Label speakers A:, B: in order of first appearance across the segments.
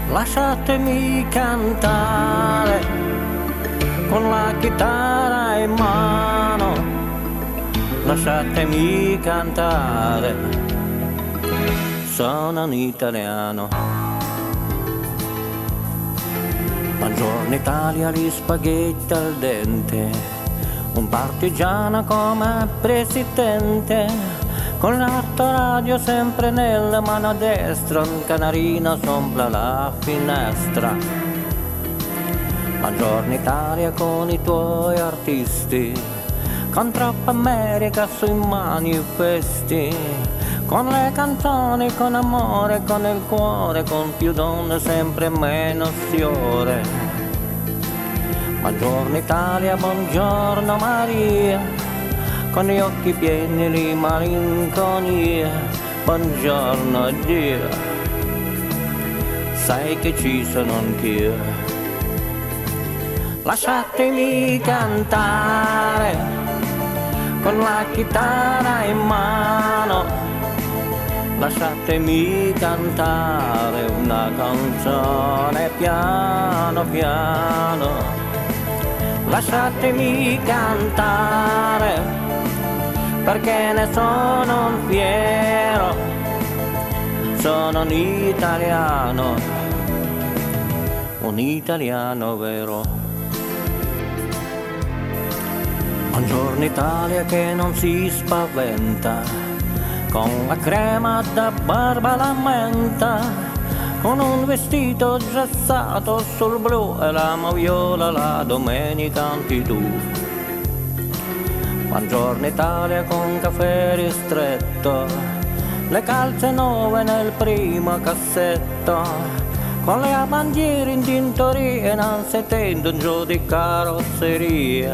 A: Lasciatemi cantare con la chitarra in mano, lasciatemi cantare, sono un italiano. Buongiorno Italia, gli spaghetti al dente, un partigiano come presidente, con l'autoradio sempre nella mano destra, un canarino sopra la finestra. Buongiorno Italia con i tuoi artisti, con troppa America sui manifesti, con le canzoni, con amore, con il cuore, con più donne, sempre meno signore. Buongiorno Italia, buongiorno Maria, con gli occhi pieni di malinconia, buongiorno Dio, sai che ci sono anch'io. Lasciatemi cantare con la chitarra in mano, lasciatemi cantare una canzone piano piano, lasciatemi cantare perché ne sono un fiero, sono un italiano vero. Buongiorno Italia che non si spaventa, con la crema da barba la menta, con un vestito gessato sul blu e la moviola la domenica anti tu. Buongiorno Italia con caffè ristretto, le calze nuove nel primo cassetto, con le bandiere in tintoria, non si tende un giù di carrozzeria.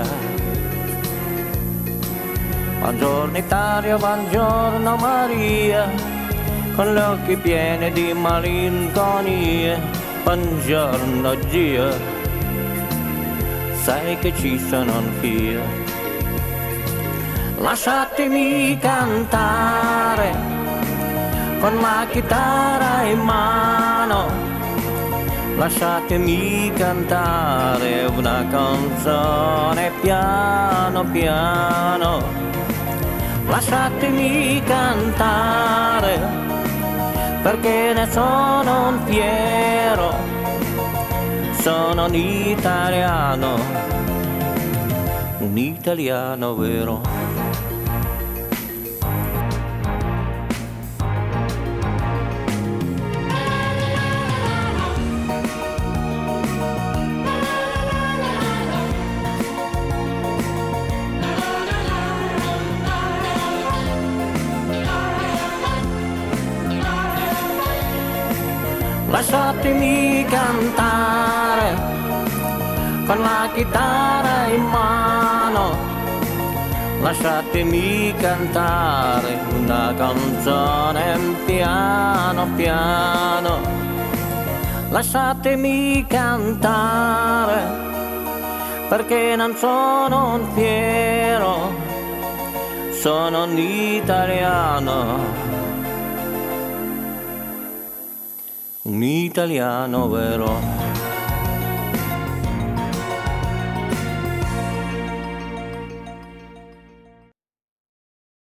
A: Buongiorno Italia, buongiorno Maria, con gli occhi pieni di malinconia, buongiorno Dio, sai che ci sono anch'io. Lasciatemi cantare con la chitarra in mano, lasciatemi cantare una canzone piano piano, lasciatemi cantare perché ne sono un fiero, sono un italiano vero. Lasciatemi cantare con la chitarra in mano, lasciatemi cantare una canzone piano piano, lasciatemi cantare perché non sono un fiero, sono un italiano vero.